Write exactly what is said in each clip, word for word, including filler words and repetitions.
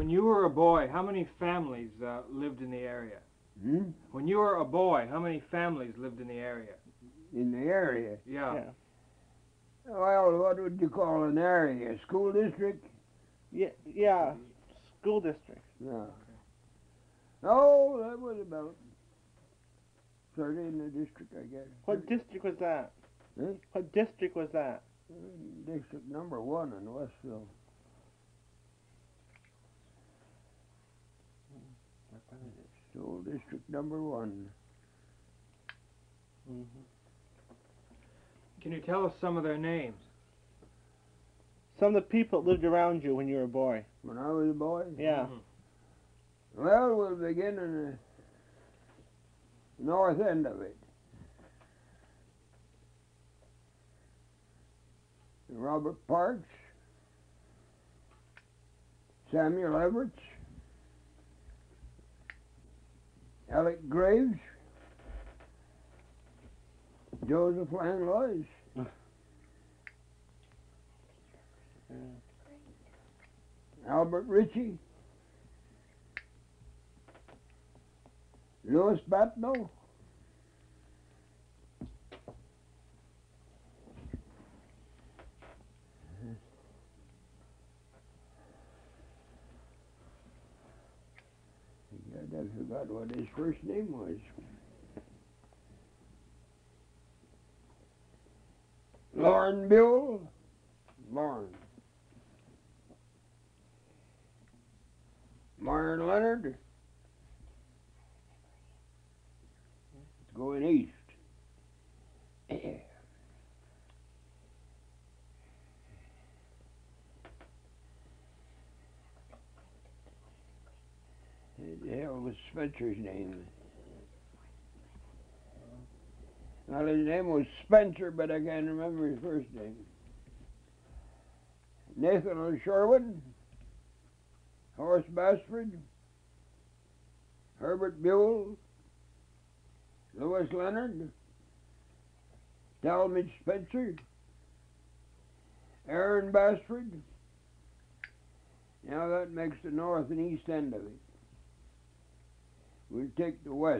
When you were a boy, how many families uh, lived in the area? Hmm? When you were a boy, how many families lived in the area? In the area. Yeah. Yeah. Well, what would you call an area? A school district? Yeah. Yeah. School district. No. Oh, that was about thirty in the district, I guess. What district was that? Huh? What district was that? District number one in Westville. So district number one. Mm-hmm. Can you tell us some of their names? Some of the people that lived around you when you were a boy. When I was a boy? Yeah. Mhm. Well, we'll begin in the north end of it. Robert Parks, Samuel Everett, Alec Graves, Joseph Langlois, Yeah. Albert Ritchie, Louis Batno, I forgot what his first name was. Lauren Buell, Lauren. Myron Leonard. It's going east. The hell was Spencer's name? Well, his name was Spencer, but I can't remember his first name. Nathan Sherwin, Horace Basford, Herbert Buell, Louis Leonard, Talmadge Spencer, Aaron Basford. Now that makes the north and east end of it. We'll take the west.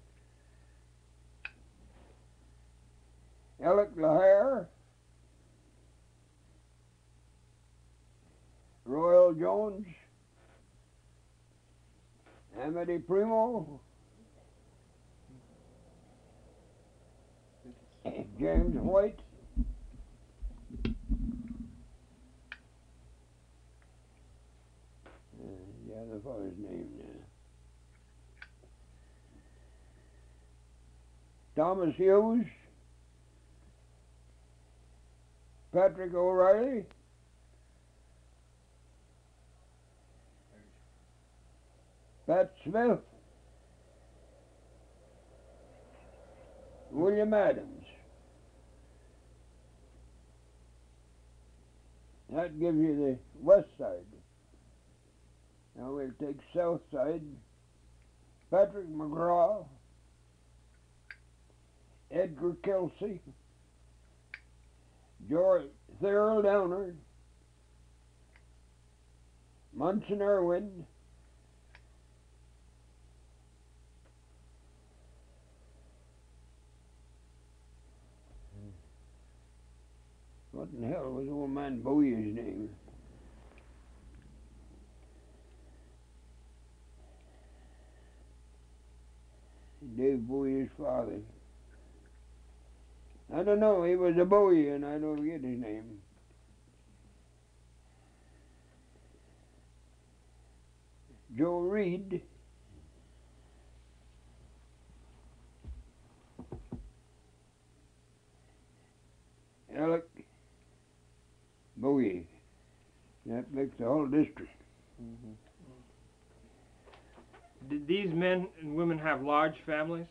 Alec LaHare, Royal Jones, Amity Primo, James White, uh, the other fellow's name now. Thomas Hughes, Patrick O'Reilly, Pat Smith, William Adams. That gives you the west side. Now we'll take south side. Patrick McGraw, Edgar Kelsey, George Thurl Downer, Munson Irwin, what in hell was old man Bowye's name? Dave Bowye's father. I don't know, he was a Bowie and I don't forget his name. Joe Reed. Alec Bowie. That makes the whole district. Mm-hmm. Did these men and women have large families?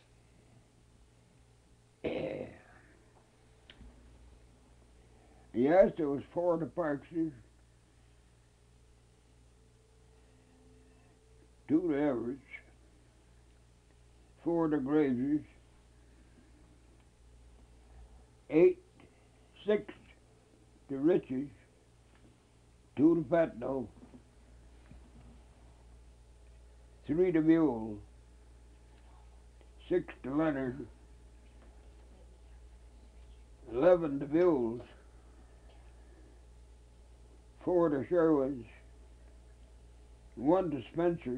Yes, there was four of the Parkses, two of the Everetts, four of the Graveses, eight, six to Riches, two to Patno, three to Buell, six to Leonard, eleven to Buells, four to Sherwins, one to Spencer,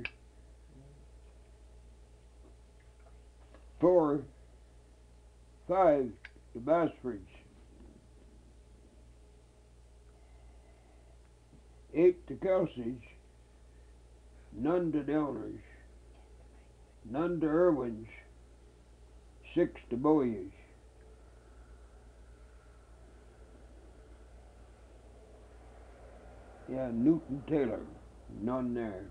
four, five to Basfords, eight to Kelsey's, none to Downers, none to Irwins, six to Bowie's. Yeah, Newton Taylor, none there.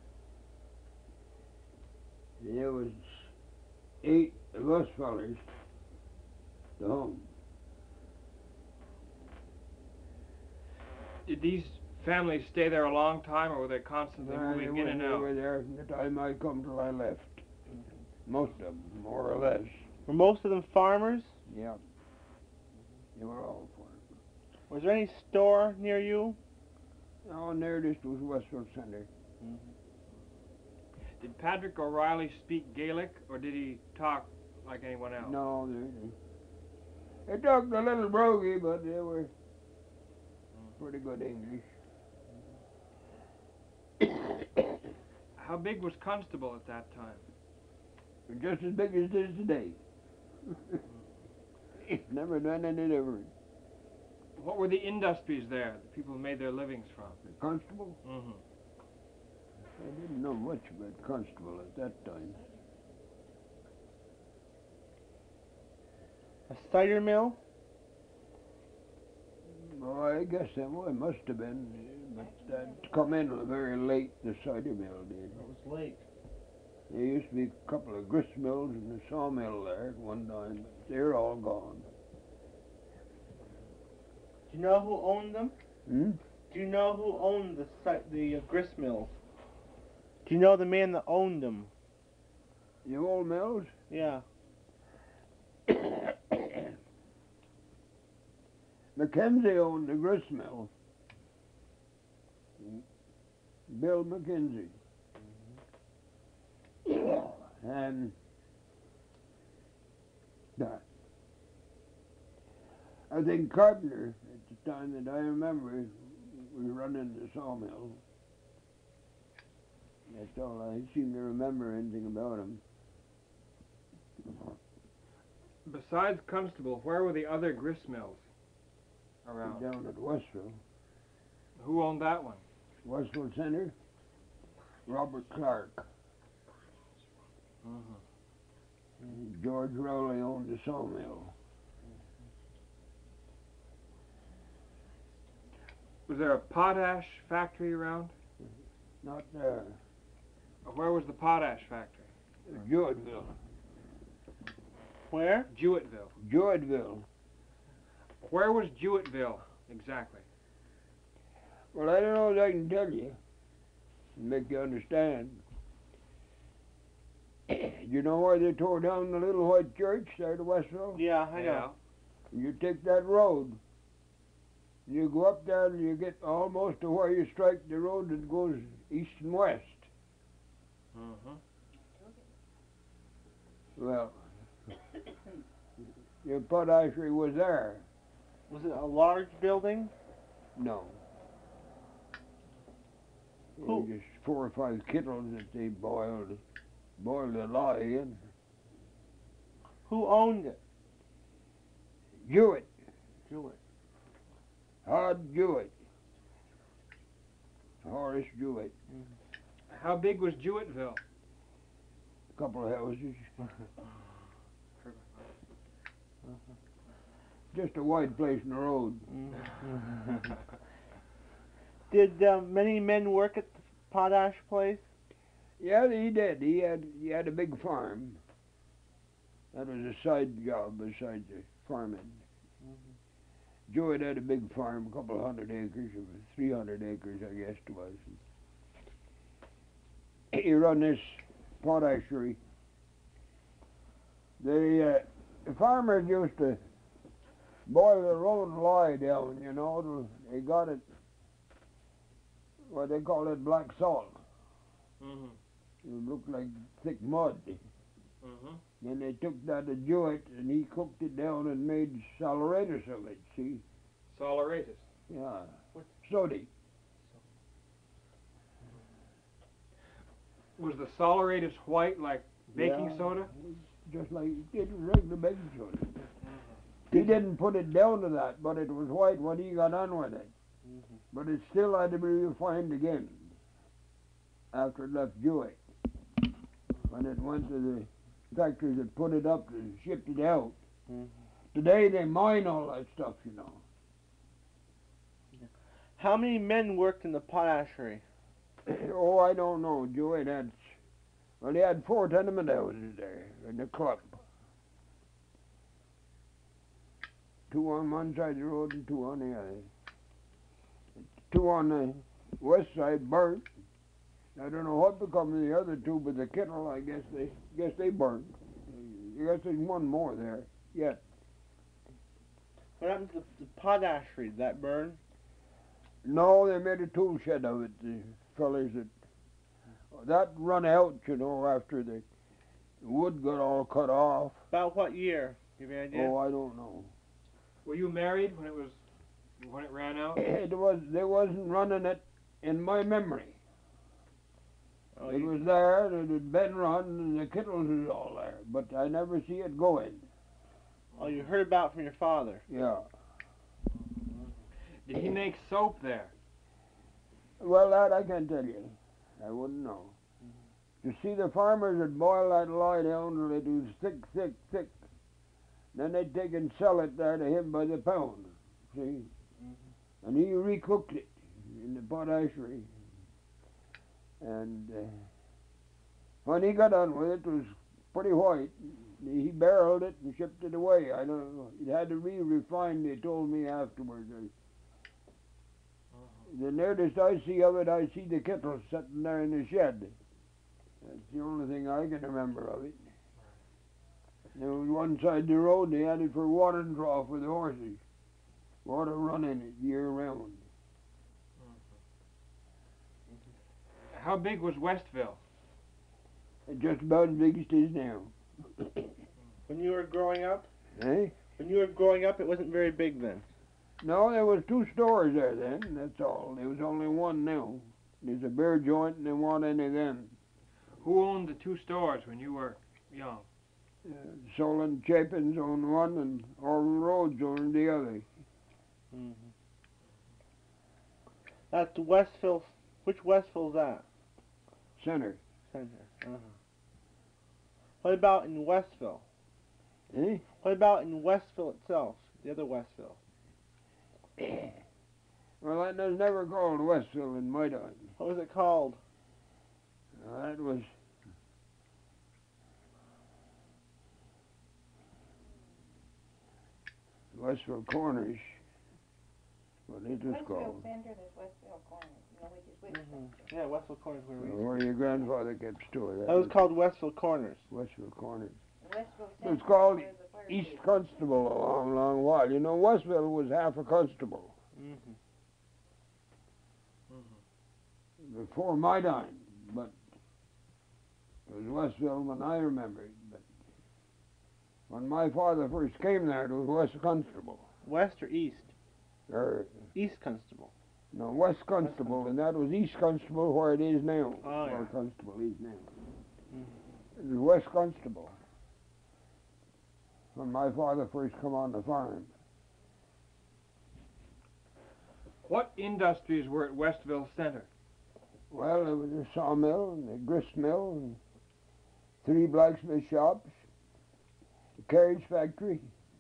There was eight of us fellers to home. Did these families stay there a long time, or were they constantly Uh, they moving were, in and they out? were there from the time I come till I left. Most of them, more or less. Were most of them farmers? Yeah. They were all for it. Was there any store near you? Oh, and there this was Westfield Center. Did Patrick O'Reilly speak Gaelic, or did he talk like anyone else? No, they, they talked a little brogy, but they were pretty good English. How big was Constable at that time? Just as big as it is today. It's never done any different. What were the industries there that people made their livings from? The Constable? Mm-hmm. I didn't know much about Constable at that time. A cider mill? Well, I guess that well, it must have been, but that come in very late, the cider mill did. It was late. There used to be a couple of grist mills and a sawmill there at one time, but they're all gone. Do you know who owned them? Hmm? Do you know who owned the si- the uh, grist mills? Do you know the man that owned them? The old mills? Yeah. Mackenzie owned the grist mill. Bill Mackenzie. And uh, I think Carpenter, at the time that I remember, was running the sawmill. That's all I seem to remember anything about him. Besides Constable, where were the other grist mills around? Down at Westville. Who owned that one? Westville Center, Robert Clark. Mm-hmm. George Rowley owned the sawmill. Was there a potash factory around? Not there. Where was the potash factory? Jewettville. Where? Jewettville. Jewettville. Where was Jewettville exactly? Well, I don't know if I can tell you. Make you understand. You know why they tore down the little white church there to Westville? Yeah, I know. You take that road. You go up there and you get almost to where you strike the road that goes east and west. Mm-hmm. Well, your potashery was there. Was it a large building? No. It Who? was just four or five kettles that they boiled, boiled the lye in. Who owned it? Jewett, Jewett. Hod Jewett. Horace Jewett. How big was Jewettville? A couple of houses. Just a wide place in the road. Did uh, many men work at the potash place? Yeah, he did. He had he had a big farm. That was a side job besides the farming. Mm-hmm. Jewett had a big farm, a couple of hundred acres, or three hundred acres, I guess it was. He run this potashery. The, uh, the farmers used to boil their own lye down, you know. They got it, what they call it, black salt. Mm-hmm. It looked like thick mud. Mm-hmm. Then they took that to Jewett, and he cooked it down and made saleratus of it, see? Saleratus. Yeah. What? Sody. Was the saleratus white like baking Yeah, soda? just like it was regular baking soda. He didn't put it down to that, but it was white when he got on with it. Mm-hmm. But it still had to be refined again after it left Jewett. When it went to the factories that put it up and shipped it out. Mm-hmm. Today they mine all that stuff, you know. How many men worked in the potashery? Oh, I don't know. Jewett had, well, he had four tenement houses there in the club. Two on one side of the road and two on the other. Two on the west side burnt. I don't know what become of the other two, but the kettle, I guess they guess they burnt. I guess there's one more there yet. What happened to the, the potashery? Did that burn? No, they made a tool shed of it. The fellas that that run out, you know, after the wood got all cut off. About what year? You have any idea? Oh, I don't know. Were you married when it was when it ran out? It was they wasn't running it in my memory. Oh, It you- was there, and it had been run, and the kettles was all there, but I never see it going. oh, you heard about it from your father. Yeah. Did he make soap there? Well, that I can't tell you. I wouldn't know. You see, the farmers would boil that lye down till it was thick, thick, thick. Then they'd take and sell it there to him by the pound. See? Mm-hmm. And he recooked it in the potashery. And uh, when he got on with it, it was pretty white. He barreled it and shipped it away. I don't know. It had to be refined, they told me afterwards. I, the nearest I see of it, I see the kettle sitting there in the shed. That's the only thing I can remember of it. There was one side of the road, they had it for watering trough for the horses. Water run in it year round. How big was Westville? It's just about as big as it is now. When you were growing up? Eh? When you were growing up, it wasn't very big then. No, there was two stores there then, that's all. There was only one now. There's a beer joint and there wasn't any then. Who owned the two stores when you were young? Uh, Solon Chapins owned one and Orville Rhodes owned the other. Mm-hmm. That's Westville. Which Westville's that? Center. Center. Uh-huh. What about in Westville? Eh? What about in Westville itself? The other Westville. Well, that was never called Westville in my time. What was it called? Uh, that was Westville Corners. What it was Westville called. Center, there's Westville Corners, you know, which is which Mm-hmm. Yeah, Westville Corners where we. Where your grandfather kept store. That, That was called Westville Corners. Westville Corners. Westville It was Center. called there's the fire East station. Constable a long, long while. You know, Westville was half a constable Mm-hmm. before my time, but it was Westville when I remember it. But when my father first came there, it was West Constable. West or East? Or, East Constable. no, West Constable, and that was East Constable where it is now. Oh, Where yeah. Constable is now. Mhm. It was West Constable when my father first come on the farm. What industries were at Westville Center? Well, there was a sawmill and a grist mill and three blacksmith shops, a carriage factory,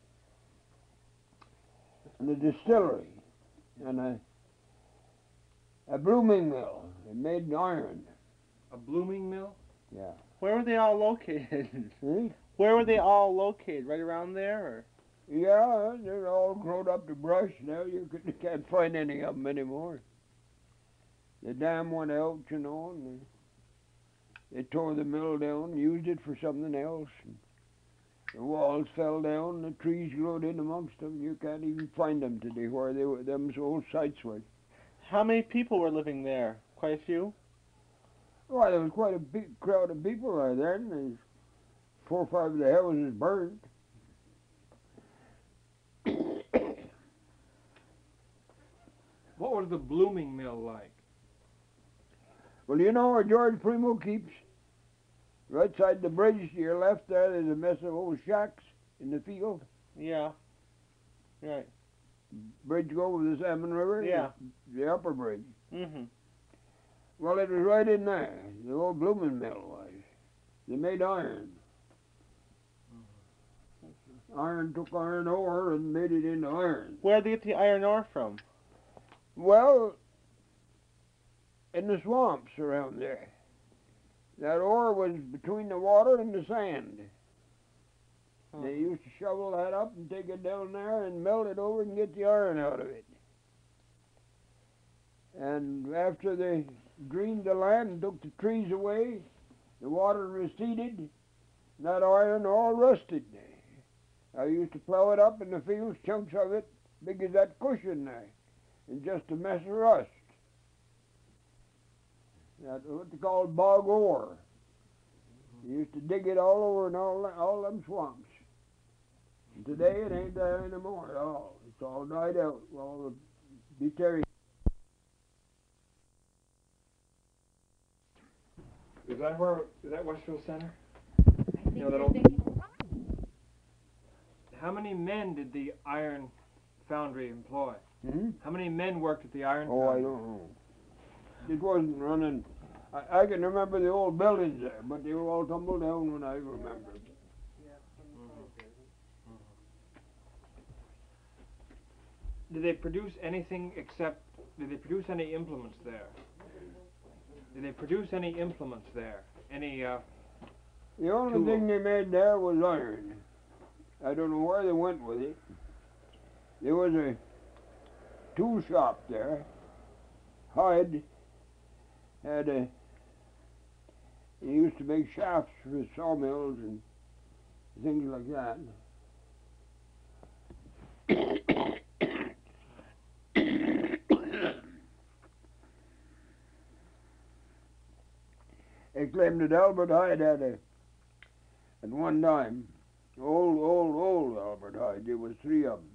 and a distillery, and a a blooming mill. They made iron. A blooming mill? Yeah. Where were they all located? Eh? Where were they all located? Right around there, or? Yeah, they're all grown up to brush now. You can- you can't find any of them anymore. The dam went out, you know, and they, they tore the mill down, used it for something else. And the walls fell down, the trees growed in amongst them. You can't even find them today where they were, them old sites were. How many people were living there? Quite a few. Why, there was quite a big crowd of people there then. There's four or five of the houses burned. What was the blooming mill like? Well, you know where George Primo keeps? Right side the bridge to your left there, there's a mess of old shacks in the field. Yeah. Right. Bridge go over the Salmon River. Yeah. The upper bridge. Mhm. Well, it was right in there. The old blooming mill was. They made iron. Iron took iron ore and made it into iron. Where did they get the iron ore from? Well, in the swamps around there. That ore was between the water and the sand. Huh. They used to shovel that up and take it down there and melt it over and get the iron out of it. And after they greened the land and took the trees away, the water receded, that iron all rusted. I used to plow it up in the fields, chunks of it, big as that cushion there, and just a mess of rust. That's what they call bog ore. You used to dig it all over in all, all them swamps. And today it ain't there anymore at all. It's all died out. All the deteriorated. Is that where? Is that Westfield Center? I think know, that they're old- thinking- How many men did the iron foundry employ? Hmm? How many men worked at the iron Oh, I foundry? don't know. It wasn't running. I, I can remember the old buildings there, but they were all tumbled down when I remember. Did they produce anything except? Did they produce any implements there? Did they produce any implements there? Any? Uh, The only Tool. thing they made there was iron. I don't know where they went with it. There was a tool shop there. Hyde had a. He used to make shafts for sawmills and things like that. They claimed that Albert Hyde had a, at one time, old, old, old Albert Hyde, there was three of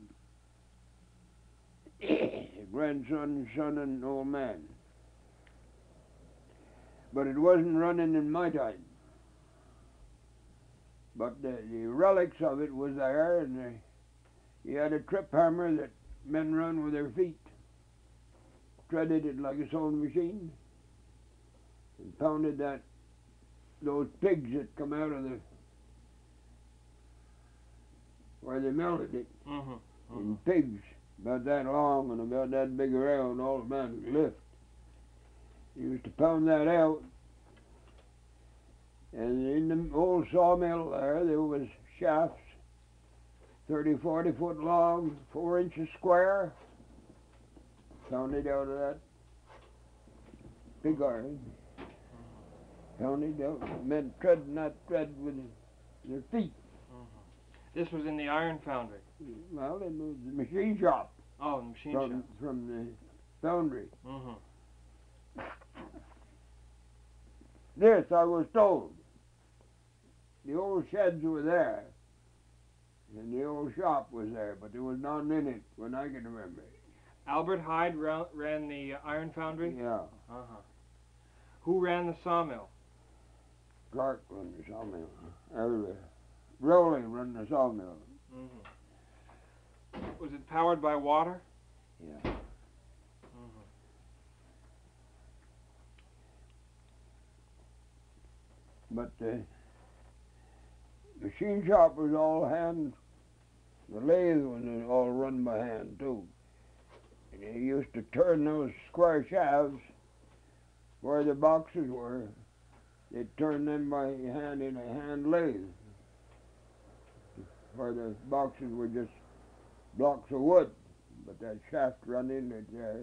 them. Grandson, son, and old man. But it wasn't running in my time. But the, the relics of it was there, and the, he had a trip hammer that men run with their feet. Threaded it like a sewing machine, and pounded that, those pigs that come out of the, where they melted it, mm-hmm. in pigs, about that long and about that big around, all the man could lift. He used to pound that out, and in the old sawmill there, there was shafts, thirty, forty foot long, four inches square, pounded out of that big iron. Pounded out, men treading that thread with their feet. This was in the iron foundry. Well, it was the machine shop Oh, the machine from, shop. from the foundry. Mm-hmm. This I was told. The old sheds were there, and the old shop was there, but there was none in it when I can remember. Albert Hyde ra- ran the uh, iron foundry. Yeah, Uh-huh. Who ran the sawmill? Clark run the sawmill. Or, uh, Rowley run the sawmill. Mm-hmm. Was it powered by water? Yeah. Mm-hmm. But the machine shop was all hand. The lathe was all run by hand too. And they used to turn those square shafts where the boxes were. They'd turn them by hand in a hand lathe. Where the boxes were just blocks of wood, but that shaft run in it there.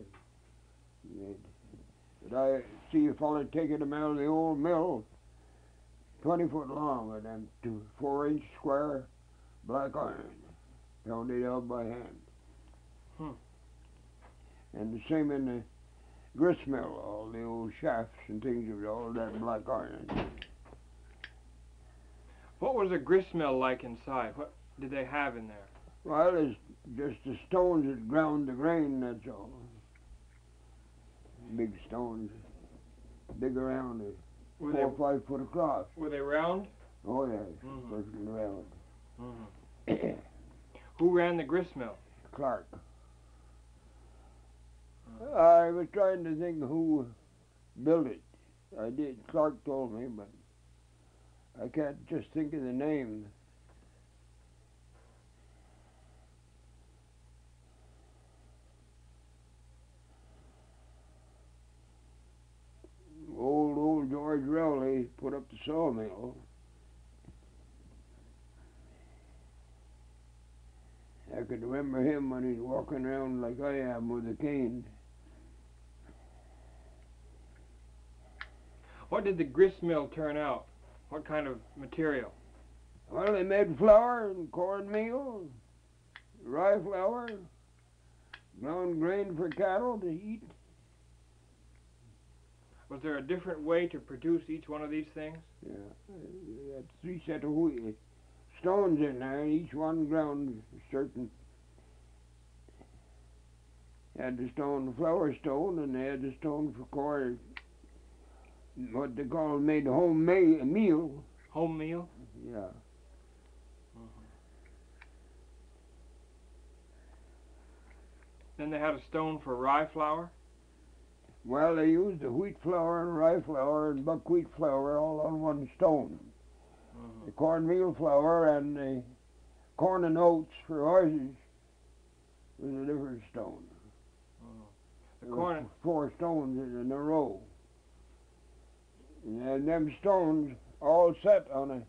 But I see a fellow taking them out of the old mill, twenty foot long, and them two four inch square black iron, pounded out by hand. Hmm. And the same in the gristmill, all the old shafts and things of all that black iron. What was a gristmill like inside? What did they have in there? Well, it's just the stones that ground the grain, that's all. Big stones, big around, uh, Were four they or five foot across. were they round? Oh yes, Mhm. perfectly round. Mm-hmm. Who ran the gristmill? Clark. I was trying to think who built it. I did. Clark told me, but I can't just think of the name. Old, old George Rowley put up the sawmill. I could remember him when he's walking around like I am with a cane. What did the gristmill turn out? What kind of material? Well, they made flour and cornmeal, rye flour, ground grain for cattle to eat. Was there a different way to produce each one of these things? Yeah, uh, had three set of whe- stones in there, each one ground certain. Had the stone, the flour stone, and they had the stone for corn, what they call made home ma- meal. Home meal? Yeah. Then they had a stone for rye flour? Well, they used the wheat flour and rye flour and buckwheat flour all on one stone. Mm-hmm. The cornmeal flour and the corn and oats for horses was a different stone. The There corn was four stones in a row. And them stones all set on a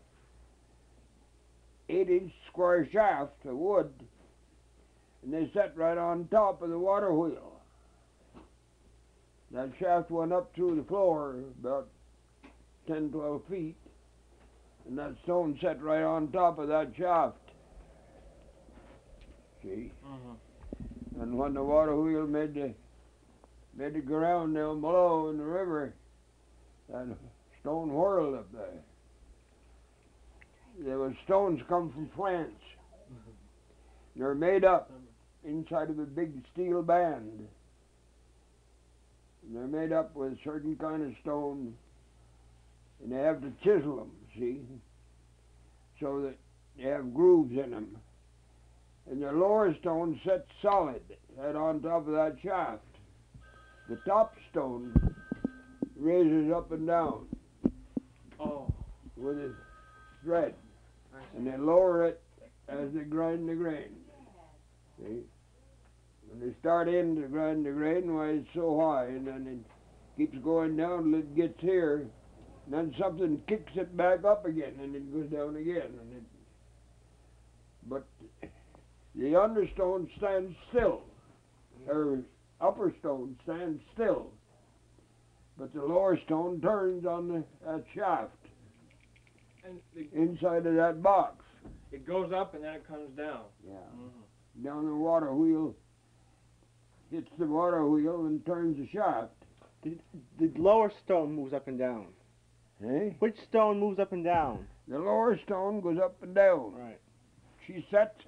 eight inch square shaft of wood, and they set right on top of the water wheel. That shaft went up through the floor about ten, twelve feet, and that stone set right on top of that shaft. See? Mm-hmm. And when the water wheel made the made it go around down below in the river, that stone whirled up there. There was stones come from France. They're made up inside of a big steel band. And they're made up with a certain kind of stone, and they have to chisel them, see, so that they have grooves in them. And the lower stone sets solid, right on top of that shaft. The top stone raises up and down Oh. with a thread, and they lower it as they grind the grain. See? When they start in to grind the grain, why it's so high, and then it keeps going down till it gets here, and then something kicks it back up again, and it goes down again. And it, but the understone stands still, or upper stone stands still, but the lower stone turns on the, that shaft And the, inside of that box. it goes up and then it comes down. Yeah. Mm-hmm. Down the water wheel, hits the water wheel and turns the shaft. The, the lower stone moves up and down. Eh? Which stone moves up and down? The lower stone goes up and down. Right. She sets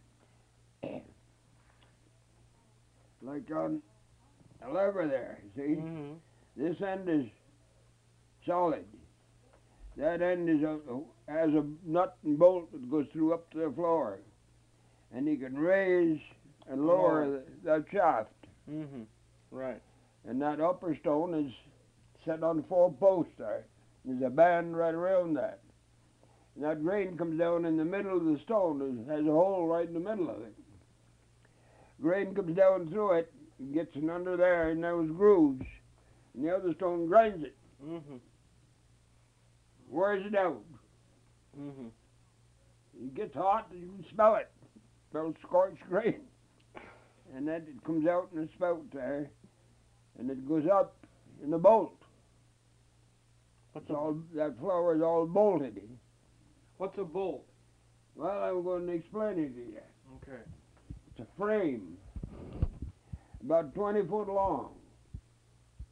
like on a lever there, see? Mm-hmm. This end is solid. That end is a, has a nut and bolt that goes through up to the floor. And you can raise and lower the, that shaft. Mm-hmm. Right. And that upper stone is set on four posts there. There's a band right around that. And that grain comes down in the middle of the stone. It has a hole right in the middle of it. Grain comes down through it and gets it under there in those grooves. And the other stone grinds it. Mm-hmm. Wears it out. Mm-hmm. It gets hot and you can smell it. Smells scorched grain. And then it comes out in a spout there. And it goes up in the bolt. What's It's a, all, that flour is all bolted. What's a bolt? Well, I'm going to explain it to you. Okay. It's a frame, about twenty foot long,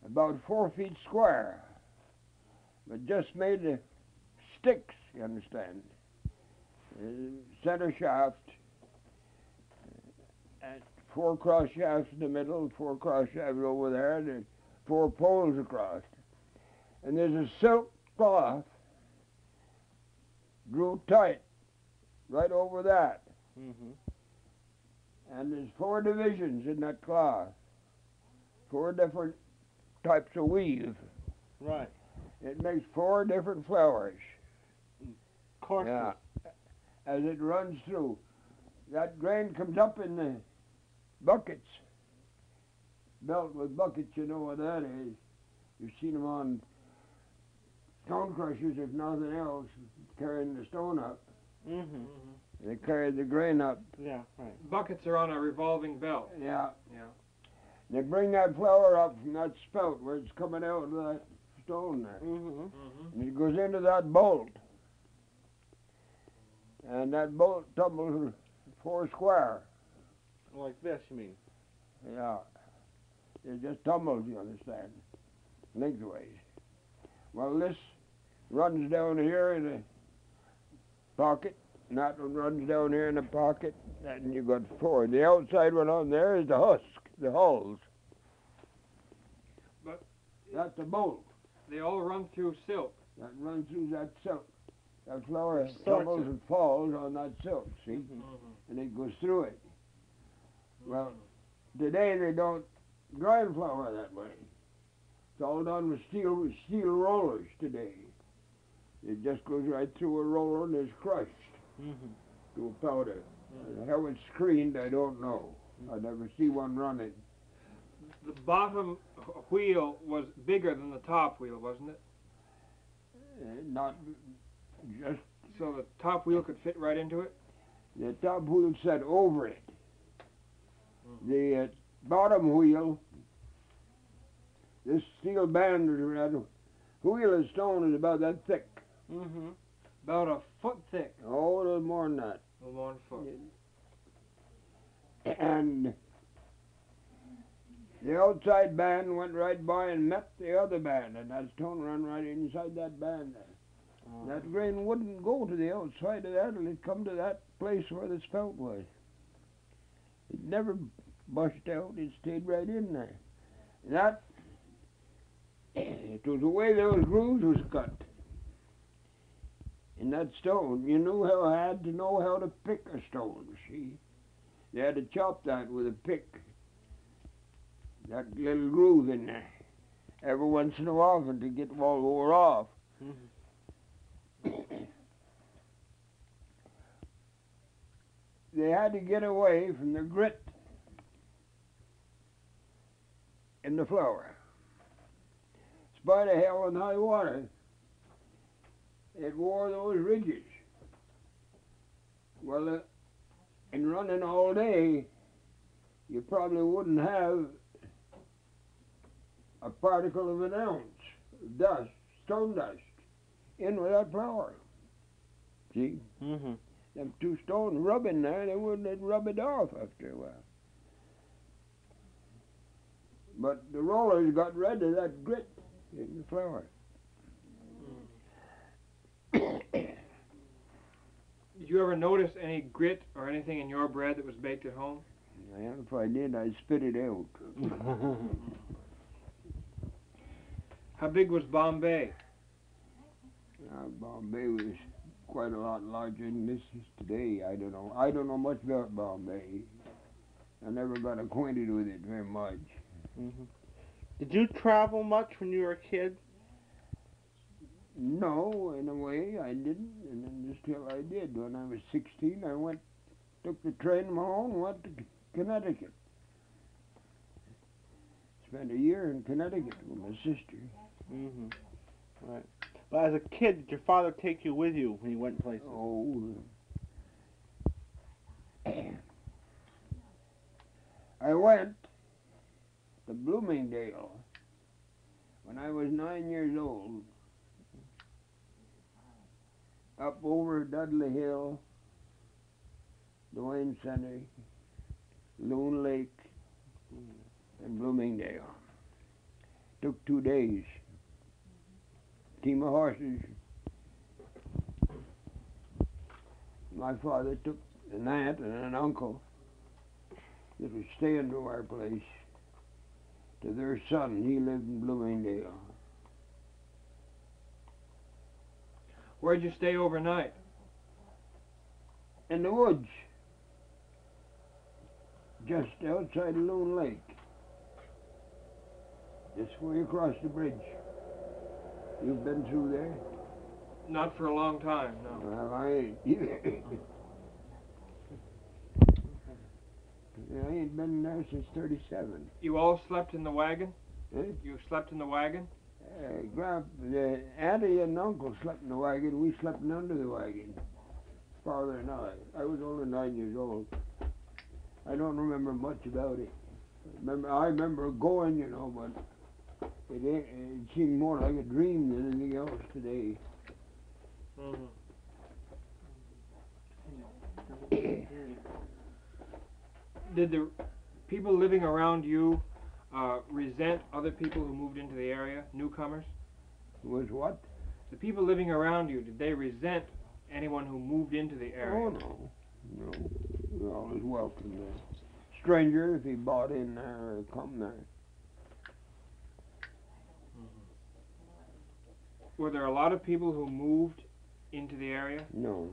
about four feet square, but just made of sticks, you understand. Uh, center shaft, and four cross shafts in the middle, four cross shafts over there, and then four poles across. And there's a silk cloth drew tight right over that. Mhm. And there's four divisions in that cloth, four different types of weave. Right. It makes four different flowers. Course. Yeah. As it runs through. That grain comes up in the buckets. Belt with buckets, you know what that is. You've seen them on stone crushers, if nothing else, carrying the stone up. Mhm. They carry the grain up. Yeah. Right. Buckets are on a revolving belt. Yeah. Yeah. They bring that flour up from that spout where it's coming out of that stone there. Mhm. Mm-hmm. And it goes into that bolt. And that bolt tumbles four square. Like this, you mean? Yeah. It just tumbles, you understand, lengthways. Well, this runs down here in a pocket, and that one runs down here in a pocket, and you got four. The outside one on there is the husk, the hulls. But- That's the bolt They all run through silk. that runs through that silk. That flower Sorts tumbles it. and falls on that silk, see? Mhm. Mm-hmm. And it goes through it. Well, today they don't grind flour that way. It's all done with steel steel rollers today. It just goes right through a roller and is crushed Mhm. to a powder. Mhm. And how it's screened, I don't know. I never see one running. The bottom h- wheel was bigger than the top wheel, wasn't it? Uh, not just So the top wheel could fit right into it? the top wheel set over it. Mhm. The uh, bottom wheel, this steel band, that wheel of stone is about that thick. Mhm. About a foot thick. Oh, a little more than that. A little more than a foot. And the outside band went right by and met the other band, and that stone ran right inside that band there. Uh, That grain wouldn't go to the outside of that, it'd come to that place where the spout was. It never busted out, it stayed right in there. And that, it was the way those grooves was cut in that stone. You knew how I had to know how to pick a stone, see? They had to chop that with a pick. That little groove in there. Every once in a while to get them all wore off. Mhm. They had to get away from the grit in the flour. Spite of hell and high water, it wore those ridges. Well, uh, in running all day, you probably wouldn't have a particle of an ounce of dust, stone dust, in with that flour. See? Mhm. Them two stones rubbing there, they wouldn't they'd rub it off after a while. But the rollers got rid of that grit in the flour. Did you ever notice any grit or anything in your bread that was baked at home? Yeah, if I did, I'd spit it out. How big was Bombay? Uh, Bombay was quite a lot larger than this is today. I don't know. I don't know much about Bombay. I never got acquainted with it very much. Mhm. Did you travel much when you were a kid? No, in a way, I didn't. And then just till I did. When I was sixteen, I went, took the train of my own, and went to Connecticut. Spent a year in Connecticut with my sister. Mhm. Right. But as a kid, did your father take you with you when you went places? Oh. I went to Bloomingdale when I was nine years old. Up over Dudley Hill, Duane Center, Loon Lake, and Bloomingdale. Took two days. Team of horses. My father took an aunt and an uncle that was staying to our place to their son. He lived in Bloomingdale. Where'd you stay overnight? In the woods, just outside Loon Lake. Just where you cross the bridge. You've been through there? Not for a long time, no. Well, I ain't. I ain't been there since thirty-seven. You all slept in the wagon? Eh? You slept in the wagon? Uh, Grandpa, the auntie and uncle slept in the wagon. We slept under the wagon. Father and I. I was only nine years old. I don't remember much about it. Remember, I remember going, you know, but it, ain't, it seemed more like a dream than anything else today. Mm-hmm. Did the people living around you uh, resent other people who moved into the area, newcomers? Was what? The people living around you, did they resent anyone who moved into the area? Oh, no. No. You're always welcome there. Stranger, if he bought in there or come there. Were there a lot of people who moved into the area? No.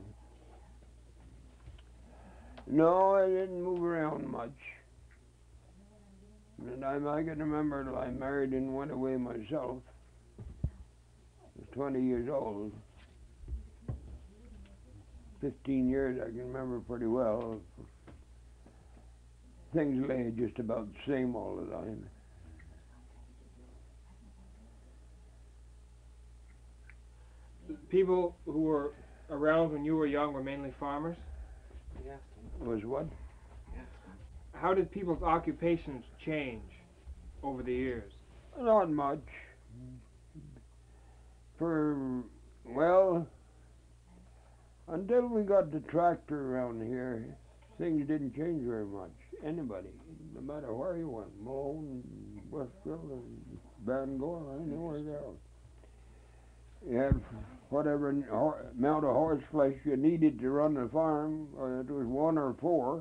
No, I didn't move around much. And I, I can remember till I married and went away myself. I was twenty years old. Fifteen years I can remember pretty well. Things lay just about the same all the time. People who were around when you were young were mainly farmers? Yes. Was what? How did people's occupations change over the years? Not much. For, well, until we got the tractor around here, things didn't change very much. Anybody, no matter where you went, Malone, Westville, and Bangor, anywhere else. You had whatever amount of horse flesh you needed to run the farm, or it was one or four.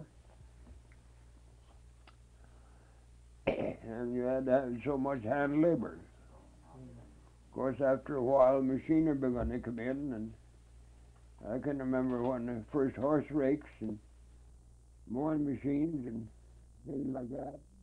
And you had to have so much hand labor. Of course, after a while, machinery began to come in, and I can remember when the first horse rakes and mowing machines and things like that.